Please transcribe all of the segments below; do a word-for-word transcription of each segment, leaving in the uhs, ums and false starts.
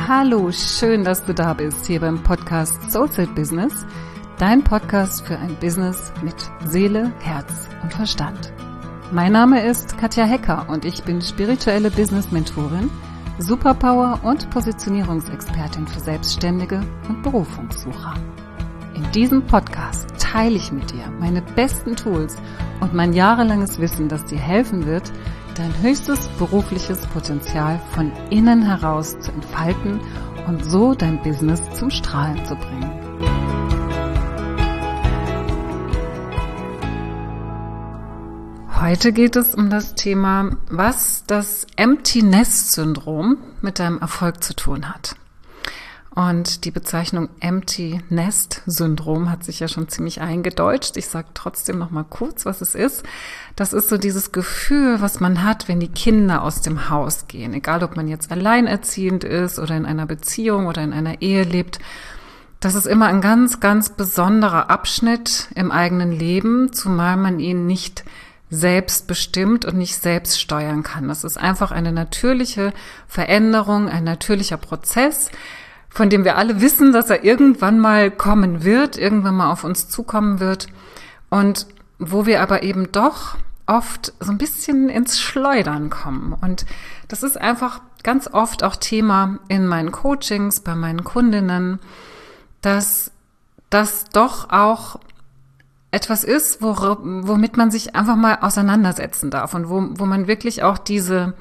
Hallo, schön, dass du da bist, hier beim Podcast Soulfit Business, dein Podcast für ein Business mit Seele, Herz und Verstand. Mein Name ist Katja Hecker und ich bin spirituelle Business-Mentorin, Superpower- und Positionierungsexpertin für Selbstständige und Berufungssucher. In diesem Podcast teile ich mit dir meine besten Tools und mein jahrelanges Wissen, das dir helfen wird, dein höchstes berufliches Potenzial von innen heraus zu entfalten und so dein Business zum Strahlen zu bringen. Heute geht es um das Thema, was das Empty Nest Syndrom mit deinem Erfolg zu tun hat. Und die Bezeichnung Empty Nest Syndrom hat sich ja schon ziemlich eingedeutscht. Ich sage trotzdem noch mal kurz, was es ist. Das ist so dieses Gefühl, was man hat, wenn die Kinder aus dem Haus gehen. Egal, ob man jetzt alleinerziehend ist oder in einer Beziehung oder in einer Ehe lebt. Das ist immer ein ganz, ganz besonderer Abschnitt im eigenen Leben, zumal man ihn nicht selbst bestimmt und nicht selbst steuern kann. Das ist einfach eine natürliche Veränderung, ein natürlicher Prozess, von dem wir alle wissen, dass er irgendwann mal kommen wird, irgendwann mal auf uns zukommen wird und wo wir aber eben doch oft so ein bisschen ins Schleudern kommen. Und das ist einfach ganz oft auch Thema in meinen Coachings, bei meinen Kundinnen, dass das doch auch etwas ist, wor- womit man sich einfach mal auseinandersetzen darf und wo, wo man wirklich auch diese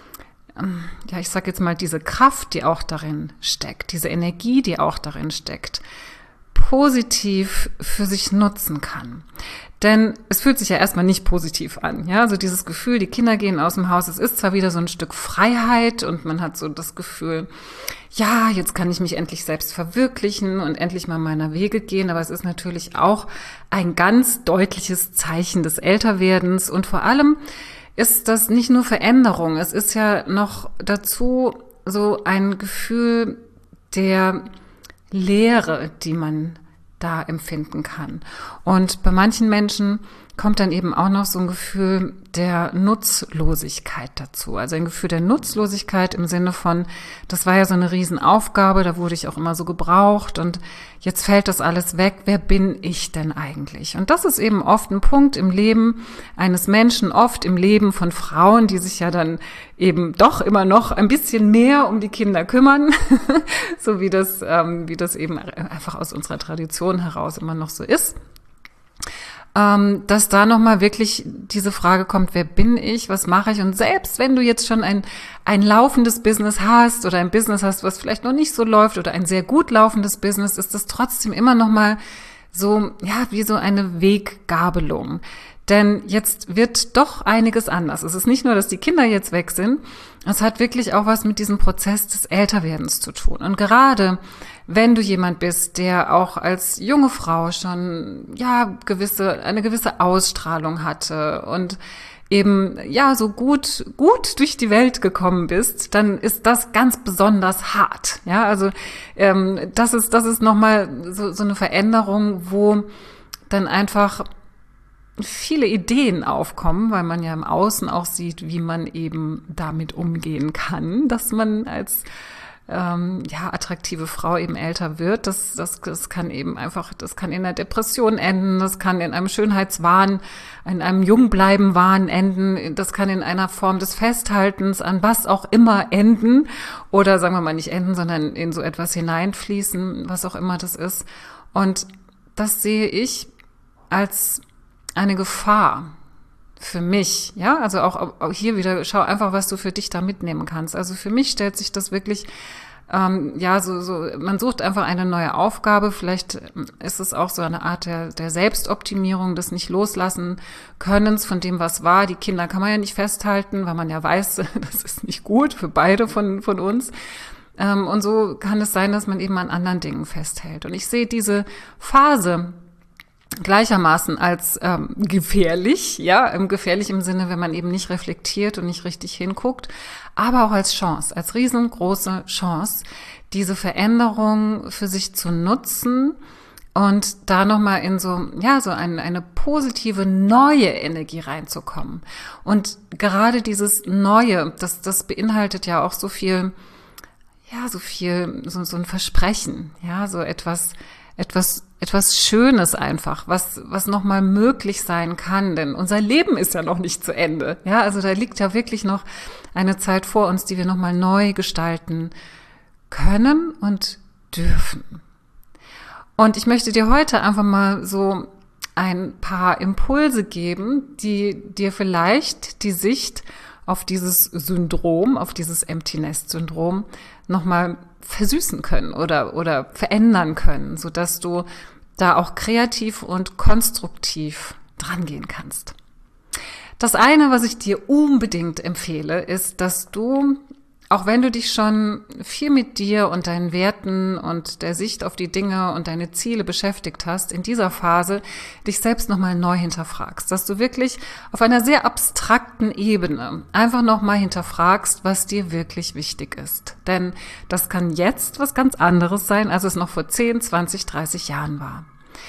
ja, ich sag jetzt mal, diese Kraft, die auch darin steckt, diese Energie, die auch darin steckt, positiv für sich nutzen kann. Denn es fühlt sich ja erstmal nicht positiv an, ja, also dieses Gefühl, die Kinder gehen aus dem Haus, es ist zwar wieder so ein Stück Freiheit und man hat so das Gefühl, ja, jetzt kann ich mich endlich selbst verwirklichen und endlich mal meiner Wege gehen, aber es ist natürlich auch ein ganz deutliches Zeichen des Älterwerdens und vor allem ist das nicht nur Veränderung, es ist ja noch dazu so ein Gefühl der Leere, die man da empfinden kann. Und bei manchen Menschen kommt dann eben auch noch so ein Gefühl der Nutzlosigkeit dazu. Also ein Gefühl der Nutzlosigkeit im Sinne von, das war ja so eine Riesenaufgabe, da wurde ich auch immer so gebraucht und jetzt fällt das alles weg. Wer bin ich denn eigentlich? Und das ist eben oft ein Punkt im Leben eines Menschen, oft im Leben von Frauen, die sich ja dann eben doch immer noch ein bisschen mehr um die Kinder kümmern, so wie das, ähm, wie das eben einfach aus unserer Tradition heraus immer noch so ist. Ähm, dass da nochmal wirklich diese Frage kommt, wer bin ich, was mache ich? Und selbst wenn du jetzt schon ein, ein laufendes Business hast oder ein Business hast, was vielleicht noch nicht so läuft oder ein sehr gut laufendes Business, ist das trotzdem immer nochmal so, ja, wie so eine Weggabelung. Denn jetzt wird doch einiges anders. Es ist nicht nur, dass die Kinder jetzt weg sind, es hat wirklich auch was mit diesem Prozess des Älterwerdens zu tun. Und gerade wenn du jemand bist, der auch als junge Frau schon, ja, gewisse, eine gewisse Ausstrahlung hatte und eben, ja, so gut, gut durch die Welt gekommen bist, dann ist das ganz besonders hart. Ja, also, ähm, das ist, das ist nochmal so, so eine Veränderung, wo dann einfach viele Ideen aufkommen, weil man ja im Außen auch sieht, wie man eben damit umgehen kann, dass man als ähm, ja attraktive Frau eben älter wird. Das, das, das kann eben einfach, das kann in einer Depression enden, das kann in einem Schönheitswahn, in einem Jungbleiben-Wahn enden, das kann in einer Form des Festhaltens an was auch immer enden oder sagen wir mal nicht enden, sondern in so etwas hineinfließen, was auch immer das ist. Und das sehe ich als eine Gefahr für mich, ja, also auch, auch hier wieder, schau einfach, was du für dich da mitnehmen kannst. Also für mich stellt sich das wirklich, ähm, ja, so, so, man sucht einfach eine neue Aufgabe. Vielleicht ist es auch so eine Art der, der Selbstoptimierung, des nicht loslassen Könnens von dem, was war. Die Kinder kann man ja nicht festhalten, weil man ja weiß, das ist nicht gut für beide von, von uns. Ähm, und so kann es sein, dass man eben an anderen Dingen festhält. Und ich sehe diese Phase gleichermaßen als ähm, gefährlich, ja, ähm, gefährlich im Sinne, wenn man eben nicht reflektiert und nicht richtig hinguckt, aber auch als Chance, als riesengroße Chance, diese Veränderung für sich zu nutzen und da nochmal in so, ja, so ein, eine positive, neue Energie reinzukommen. Und gerade dieses Neue, das, das beinhaltet ja auch so viel, ja, so viel, so, so ein Versprechen, ja, so etwas, etwas, etwas Schönes einfach, was, was nochmal möglich sein kann, denn unser Leben ist ja noch nicht zu Ende, ja, also da liegt ja wirklich noch eine Zeit vor uns, die wir nochmal neu gestalten können und dürfen. Und ich möchte dir heute einfach mal so ein paar Impulse geben, die dir vielleicht die Sicht auf dieses Syndrom, auf dieses Empty Nest Syndrom nochmal versüßen können oder, oder verändern können, sodass du da auch kreativ und konstruktiv drangehen kannst. Das eine, was ich dir unbedingt empfehle, ist, dass du, auch wenn du dich schon viel mit dir und deinen Werten und der Sicht auf die Dinge und deine Ziele beschäftigt hast, in dieser Phase dich selbst nochmal neu hinterfragst. Dass du wirklich auf einer sehr abstrakten Ebene einfach nochmal hinterfragst, was dir wirklich wichtig ist. Denn das kann jetzt was ganz anderes sein, als es noch vor zehn, zwanzig, dreißig Jahren war.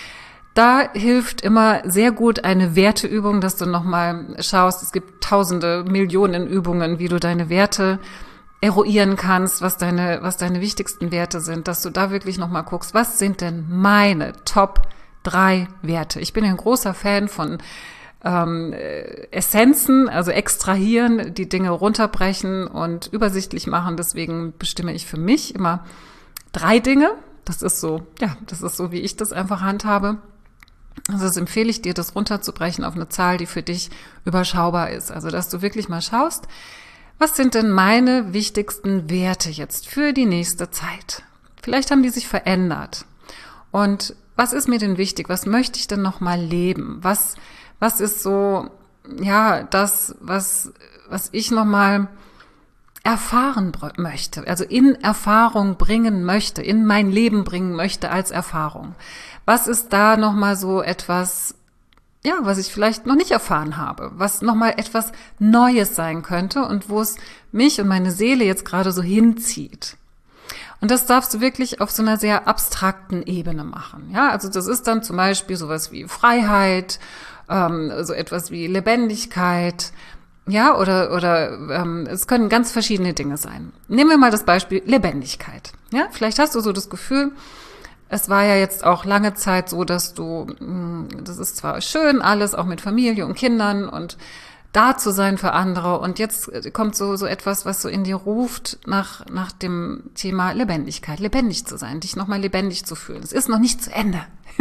Da hilft immer sehr gut eine Werteübung, dass du nochmal schaust, es gibt tausende, Millionen Übungen, wie du deine Werte eruieren kannst, was deine, was deine wichtigsten Werte sind, dass du da wirklich nochmal guckst, was sind denn meine Top drei Werte? Ich bin ja ein großer Fan von ähm, Essenzen, also extrahieren, die Dinge runterbrechen und übersichtlich machen. Deswegen bestimme ich für mich immer drei Dinge. Das ist so, ja, das ist so, wie ich das einfach handhabe. Also das empfehle ich dir, das runterzubrechen auf eine Zahl, die für dich überschaubar ist. Also dass du wirklich mal schaust, was sind denn meine wichtigsten Werte jetzt für die nächste Zeit? Vielleicht haben die sich verändert. Und was ist mir denn wichtig? Was möchte ich denn noch mal leben? Was, was ist so, ja, das, was, was ich noch mal erfahren möchte, also in Erfahrung bringen möchte, in mein Leben bringen möchte als Erfahrung? Was ist da noch mal so etwas, ja, was ich vielleicht noch nicht erfahren habe, was nochmal etwas Neues sein könnte und wo es mich und meine Seele jetzt gerade so hinzieht. Und das darfst du wirklich auf so einer sehr abstrakten Ebene machen. Ja, also das ist dann zum Beispiel sowas wie Freiheit, ähm, so etwas wie Lebendigkeit, ja, oder oder ähm, es können ganz verschiedene Dinge sein. Nehmen wir mal das Beispiel Lebendigkeit. Ja, vielleicht hast du so das Gefühl, es war ja jetzt auch lange Zeit so, dass du, das ist zwar schön alles, auch mit Familie und Kindern und da zu sein für andere. Und jetzt kommt so so etwas, was so in dir ruft nach nach dem Thema Lebendigkeit, lebendig zu sein, dich nochmal lebendig zu fühlen. Es ist noch nicht zu Ende.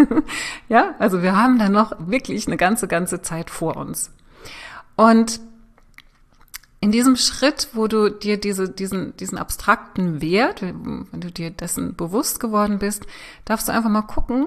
Ja, also wir haben da noch wirklich eine ganze, ganze Zeit vor uns. Und in diesem Schritt, wo du dir diese, diesen, diesen abstrakten Wert, wenn du dir dessen bewusst geworden bist, darfst du einfach mal gucken,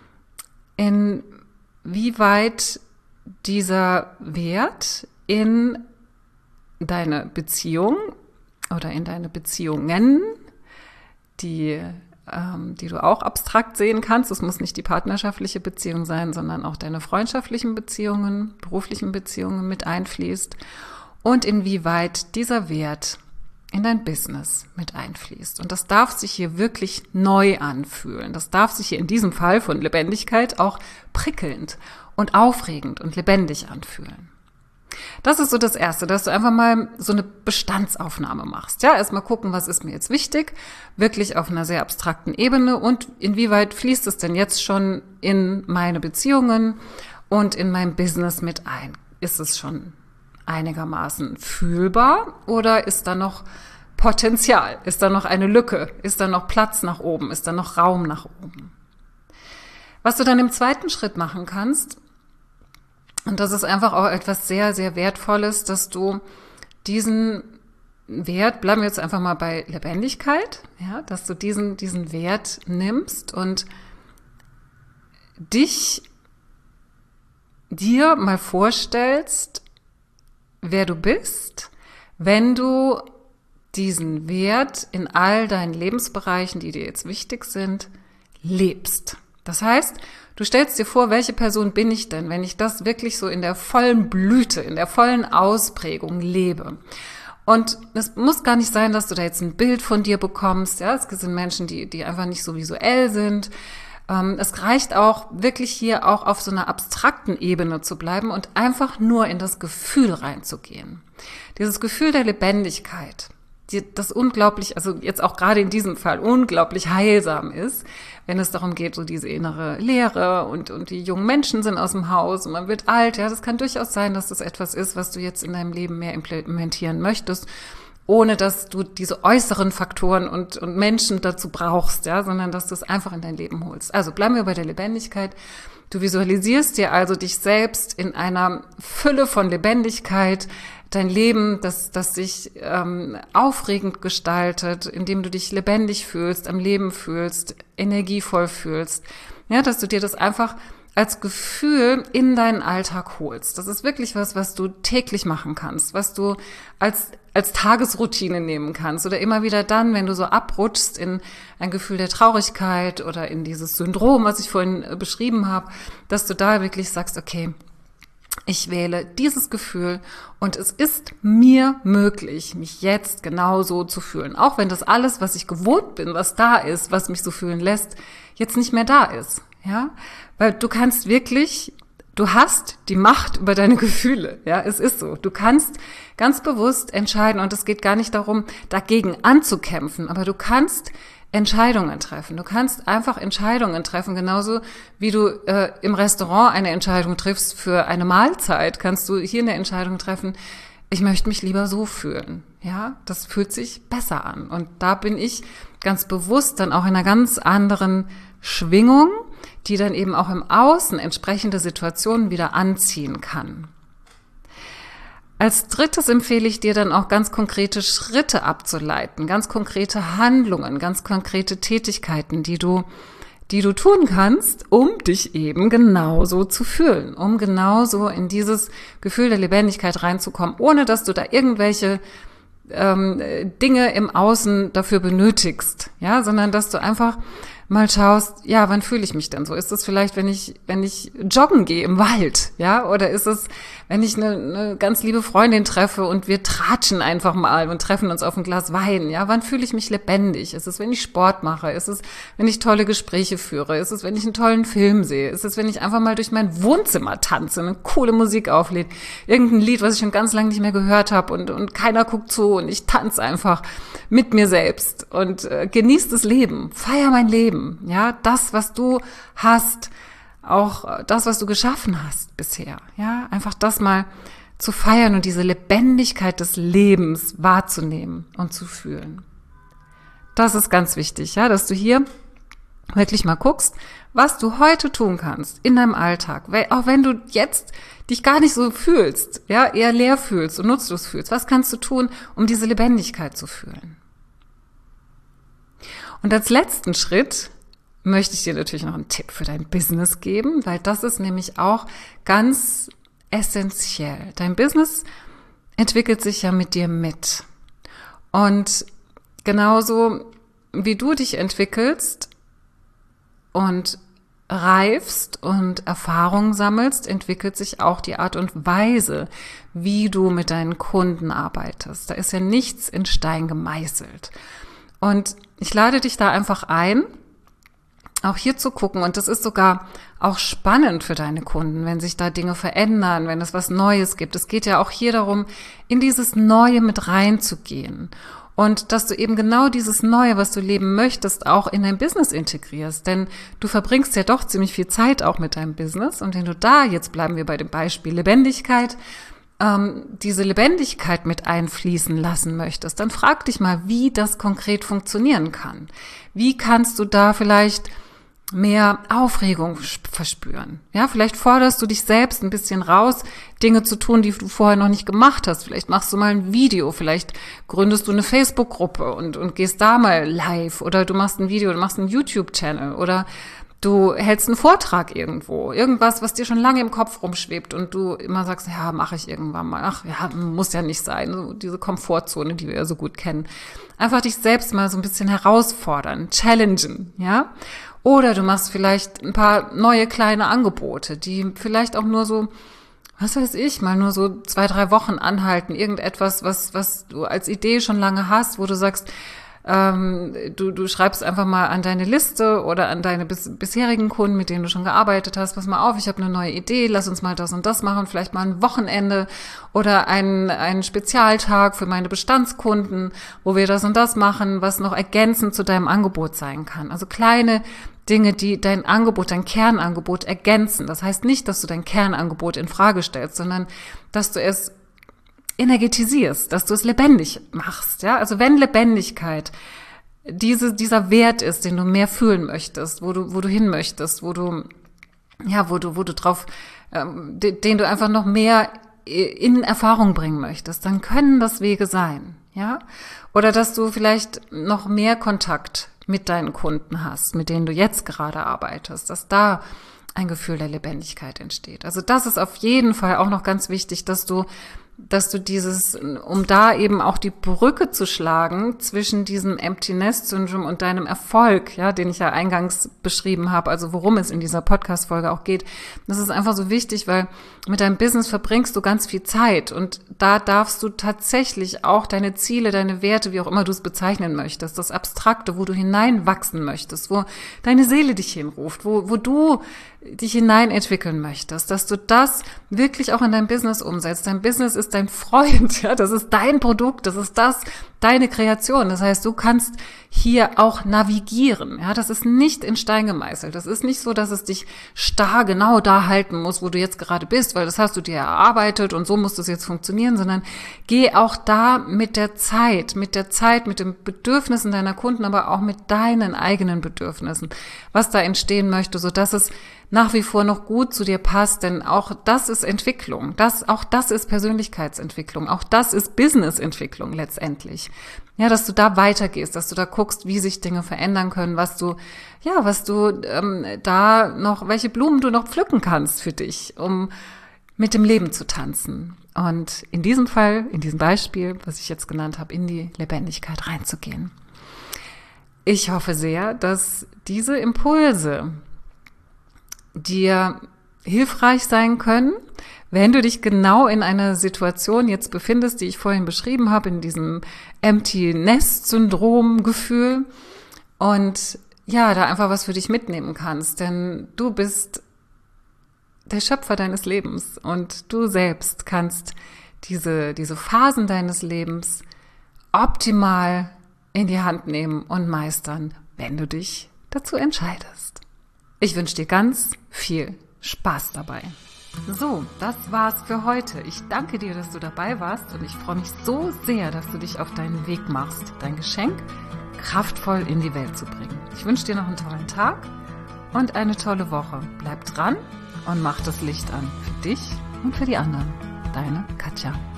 inwieweit dieser Wert in deine Beziehung oder in deine Beziehungen, die, ähm, die du auch abstrakt sehen kannst, es muss nicht die partnerschaftliche Beziehung sein, sondern auch deine freundschaftlichen Beziehungen, beruflichen Beziehungen mit einfließt. Und inwieweit dieser Wert in dein Business mit einfließt. Und das darf sich hier wirklich neu anfühlen. Das darf sich hier in diesem Fall von Lebendigkeit auch prickelnd und aufregend und lebendig anfühlen. Das ist so das Erste, dass du einfach mal so eine Bestandsaufnahme machst. Ja, erstmal gucken, was ist mir jetzt wichtig, wirklich auf einer sehr abstrakten Ebene und inwieweit fließt es denn jetzt schon in meine Beziehungen und in mein Business mit ein? Ist es schon einigermaßen fühlbar oder ist da noch Potenzial? Ist da noch eine Lücke? Ist da noch Platz nach oben? Ist da noch Raum nach oben? Was du dann im zweiten Schritt machen kannst, und das ist einfach auch etwas sehr, sehr Wertvolles, dass du diesen Wert, bleiben wir jetzt einfach mal bei Lebendigkeit, ja, dass du diesen, diesen Wert nimmst und dich dir mal vorstellst, wer du bist, wenn du diesen Wert in all deinen Lebensbereichen, die dir jetzt wichtig sind, lebst. Das heißt, du stellst dir vor, welche Person bin ich denn, wenn ich das wirklich so in der vollen Blüte, in der vollen Ausprägung lebe. Und es muss gar nicht sein, dass du da jetzt ein Bild von dir bekommst. Ja, es sind Menschen, die, die einfach nicht so visuell sind. Es reicht auch, wirklich hier auch auf so einer abstrakten Ebene zu bleiben und einfach nur in das Gefühl reinzugehen. Dieses Gefühl der Lebendigkeit. dir das unglaublich, also jetzt auch gerade in diesem Fall unglaublich heilsam ist, wenn es darum geht, so diese innere Leere und, und die jungen Menschen sind aus dem Haus und man wird alt. Ja, das kann durchaus sein, dass das etwas ist, was du jetzt in deinem Leben mehr implementieren möchtest, ohne dass du diese äußeren Faktoren und, und Menschen dazu brauchst, ja, sondern dass du es einfach in dein Leben holst. Also bleiben wir bei der Lebendigkeit. Du visualisierst dir also dich selbst in einer Fülle von Lebendigkeit, dein Leben, das, das sich ähm, aufregend gestaltet, indem du dich lebendig fühlst, am Leben fühlst, energievoll fühlst. Ja, dass du dir das einfach als Gefühl in deinen Alltag holst. Das ist wirklich was, was du täglich machen kannst, was du als als Tagesroutine nehmen kannst oder immer wieder dann, wenn du so abrutschst in ein Gefühl der Traurigkeit oder in dieses Syndrom, was ich vorhin beschrieben habe, dass du da wirklich sagst, okay, ich wähle dieses Gefühl und es ist mir möglich, mich jetzt genau so zu fühlen. Auch wenn das alles, was ich gewohnt bin, was da ist, was mich so fühlen lässt, jetzt nicht mehr da ist. Ja, weil du kannst wirklich, du hast die Macht über deine Gefühle. Ja, es ist so. Du kannst ganz bewusst entscheiden und es geht gar nicht darum, dagegen anzukämpfen, aber du kannst Entscheidungen treffen. Du kannst einfach Entscheidungen treffen, genauso wie du äh, im Restaurant eine Entscheidung triffst für eine Mahlzeit, kannst du hier eine Entscheidung treffen, ich möchte mich lieber so fühlen. Ja, das fühlt sich besser an. Und da bin ich ganz bewusst dann auch in einer ganz anderen Schwingung, die dann eben auch im Außen entsprechende Situationen wieder anziehen kann. Als drittes empfehle ich dir dann auch ganz konkrete Schritte abzuleiten, ganz konkrete Handlungen, ganz konkrete Tätigkeiten, die du, die du tun kannst, um dich eben genauso zu fühlen, um genauso in dieses Gefühl der Lebendigkeit reinzukommen, ohne dass du da irgendwelche ähm, Dinge im Außen dafür benötigst, ja, sondern dass du einfach mal schaust, ja, wann fühle ich mich denn so? Ist es vielleicht, wenn ich wenn ich joggen gehe im Wald, ja? Oder ist es, wenn ich eine, eine ganz liebe Freundin treffe und wir tratschen einfach mal und treffen uns auf ein Glas Wein, ja? Wann fühle ich mich lebendig? Ist es, wenn ich Sport mache? Ist es, wenn ich tolle Gespräche führe? Ist es, wenn ich einen tollen Film sehe? Ist es, wenn ich einfach mal durch mein Wohnzimmer tanze, eine coole Musik auflege? Irgendein Lied, was ich schon ganz lange nicht mehr gehört habe und, und keiner guckt zu und ich tanze einfach mit mir selbst und äh, genieße das Leben, feier mein Leben. Ja, das, was du hast, auch das, was du geschaffen hast bisher, ja, einfach das mal zu feiern und diese Lebendigkeit des Lebens wahrzunehmen und zu fühlen. Das ist ganz wichtig, ja, dass du hier wirklich mal guckst, was du heute tun kannst in deinem Alltag, auch wenn du jetzt dich gar nicht so fühlst, ja, eher leer fühlst und nutzlos fühlst. Was kannst du tun, um diese Lebendigkeit zu fühlen? Und als letzten Schritt möchte ich dir natürlich noch einen Tipp für dein Business geben, weil das ist nämlich auch ganz essentiell. Dein Business entwickelt sich ja mit dir mit. Und genauso wie du dich entwickelst und reifst und Erfahrungen sammelst, entwickelt sich auch die Art und Weise, wie du mit deinen Kunden arbeitest. Da ist ja nichts in Stein gemeißelt. Und ich lade dich da einfach ein, auch hier zu gucken. Und das ist sogar auch spannend für deine Kunden, wenn sich da Dinge verändern, wenn es was Neues gibt. Es geht ja auch hier darum, in dieses Neue mit reinzugehen. Und dass du eben genau dieses Neue, was du leben möchtest, auch in dein Business integrierst. Denn du verbringst ja doch ziemlich viel Zeit auch mit deinem Business. Und wenn du da, jetzt bleiben wir bei dem Beispiel Lebendigkeit, ähm, diese Lebendigkeit mit einfließen lassen möchtest, dann frag dich mal, wie das konkret funktionieren kann. Wie kannst du da vielleicht mehr Aufregung verspüren? Ja, vielleicht forderst du dich selbst ein bisschen raus, Dinge zu tun, die du vorher noch nicht gemacht hast. Vielleicht machst du mal ein Video, vielleicht gründest du eine Facebook-Gruppe und, und gehst da mal live, oder du machst ein Video, du machst einen YouTube-Channel, oder du hältst einen Vortrag irgendwo, irgendwas, was dir schon lange im Kopf rumschwebt und du immer sagst, ja, mache ich irgendwann mal. Ach ja, muss ja nicht sein. So diese Komfortzone, die wir ja so gut kennen. Einfach dich selbst mal so ein bisschen herausfordern, challengen, ja? Oder du machst vielleicht ein paar neue kleine Angebote, die vielleicht auch nur so, was weiß ich, mal nur so zwei, drei Wochen anhalten. Irgendetwas, was, was du als Idee schon lange hast, wo du sagst, ähm, du, du schreibst einfach mal an deine Liste oder an deine bis, bisherigen Kunden, mit denen du schon gearbeitet hast, pass mal auf, ich habe eine neue Idee, lass uns mal das und das machen, vielleicht mal ein Wochenende oder einen, einen Spezialtag für meine Bestandskunden, wo wir das und das machen, was noch ergänzend zu deinem Angebot sein kann. Also kleine Dinge, die dein Angebot, dein Kernangebot ergänzen. Das heißt nicht, dass du dein Kernangebot in Frage stellst, sondern dass du es energetisierst, dass du es lebendig machst. Ja, also wenn Lebendigkeit diese, dieser Wert ist, den du mehr fühlen möchtest, wo du, wo du hin möchtest, wo du, ja, wo du, wo du drauf, ähm, den, den du einfach noch mehr in Erfahrung bringen möchtest, dann können das Wege sein. Ja, oder dass du vielleicht noch mehr Kontakt mit deinen Kunden hast, mit denen du jetzt gerade arbeitest, dass da ein Gefühl der Lebendigkeit entsteht. Also das ist auf jeden Fall auch noch ganz wichtig, dass du dass du dieses, um da eben auch die Brücke zu schlagen zwischen diesem Empty Nest Syndrom und deinem Erfolg, ja, den ich ja eingangs beschrieben habe, also worum es in dieser Podcast-Folge auch geht. Das ist einfach so wichtig, weil mit deinem Business verbringst du ganz viel Zeit und da darfst du tatsächlich auch deine Ziele, deine Werte, wie auch immer du es bezeichnen möchtest, das Abstrakte, wo du hineinwachsen möchtest, wo deine Seele dich hinruft, wo, wo du dich hinein entwickeln möchtest, dass du das wirklich auch in dein Business umsetzt. Dein Business ist dein Freund, ja, das ist dein Produkt, das ist das, deine Kreation. Das heißt, du kannst hier auch navigieren, ja, das ist nicht in Stein gemeißelt. Das ist nicht so, dass es dich starr genau da halten muss, wo du jetzt gerade bist, weil das hast du dir erarbeitet und so muss das jetzt funktionieren, sondern geh auch da mit der Zeit, mit der Zeit, mit den Bedürfnissen deiner Kunden, aber auch mit deinen eigenen Bedürfnissen, was da entstehen möchte, so dass es nach wie vor noch gut zu dir passt, denn auch das ist Entwicklung, das, auch das ist Persönlichkeitsentwicklung, auch das ist Businessentwicklung letztendlich. Ja, dass du da weitergehst, dass du da guckst, wie sich Dinge verändern können, was du, ja, was du ähm, da noch, welche Blumen du noch pflücken kannst für dich, um mit dem Leben zu tanzen. Und in diesem Fall, in diesem Beispiel, was ich jetzt genannt habe, in die Lebendigkeit reinzugehen. Ich hoffe sehr, dass diese Impulse dir hilfreich sein können, wenn du dich genau in einer Situation jetzt befindest, die ich vorhin beschrieben habe, in diesem Empty Nest Syndrom Gefühl und ja, da einfach was für dich mitnehmen kannst, denn du bist der Schöpfer deines Lebens und du selbst kannst diese, diese Phasen deines Lebens optimal in die Hand nehmen und meistern, wenn du dich dazu entscheidest. Ich wünsche dir ganz viel Spaß dabei. So, das war's für heute. Ich danke dir, dass du dabei warst und ich freue mich so sehr, dass du dich auf deinen Weg machst, dein Geschenk kraftvoll in die Welt zu bringen. Ich wünsche dir noch einen tollen Tag und eine tolle Woche. Bleib dran und mach das Licht an für dich und für die anderen. Deine Katja.